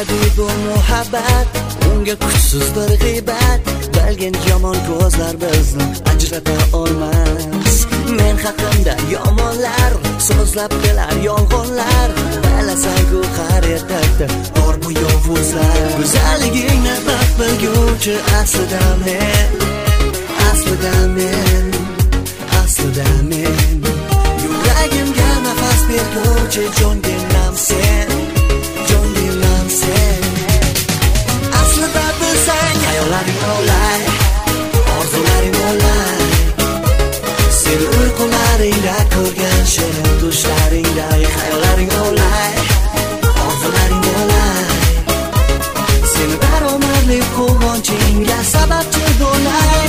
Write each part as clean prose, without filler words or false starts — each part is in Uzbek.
Qiladi bu muhabbat, unga kuchsiz bir g'iybat. Bilgan yomon ko'zlar bizni ajrata olmas. Men haqimda yomonlar so'zlab kelar yolg'onlar. Bilasan-ku haqiqatda bor bu yovuzlar. Go'zalligingni haq bilguvchi aslida men, aslida men, aslida men. Yuragimga nafas berguvchi jonginam sen, jonginam sen. Aslida bilsang hayollaring olay, orzularing olay. Seni uyqularingda ko'rgan shirin tushlaringday. Hayollaring olay, orzularing olay. Seni barobarli quvonchingga sababchi bo'lay.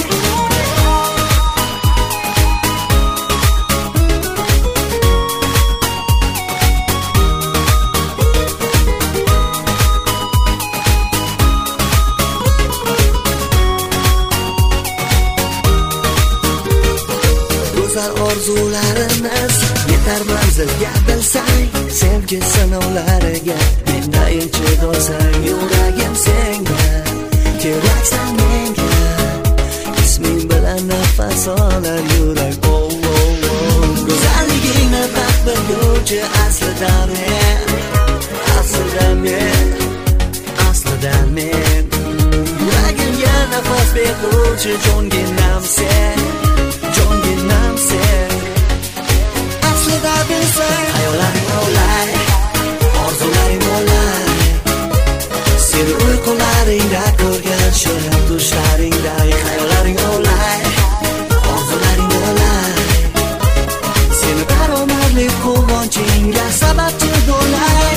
Orzularimiz yetar manzilga bilsang, sevgi sinovlariga mendayin chidolsang. Yuragim senga, keraksan menga. Isming bilan nafas olar yurak. Oh, oh, oh. Go'zalligingni haq bilguvchi aslida men, aslida men, aslida men. Yuragimga nafas berguvchi jonginam sen, jonginam sen. Aslida bilsang hayollaring olay, orzularing olay. Seni uyqularingda ko'rgan shirin tushlaringday. Hayollaring olay, orzularing olay. Seni barobarli quvonchingga sababchi bo'lay.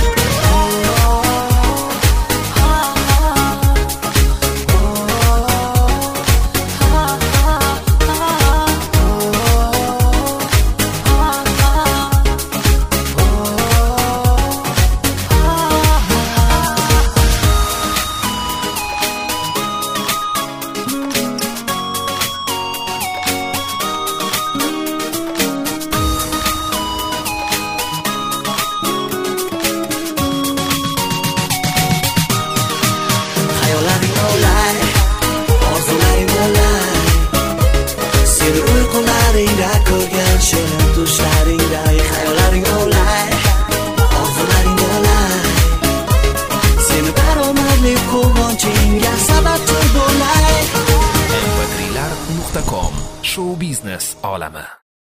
Ko'rgan shirin tushlaringday. Hayollaring olay, orzularing olay. Seni barobarli quvonchingga sababchi bo'lay. mp3lar.com Show biznes olami.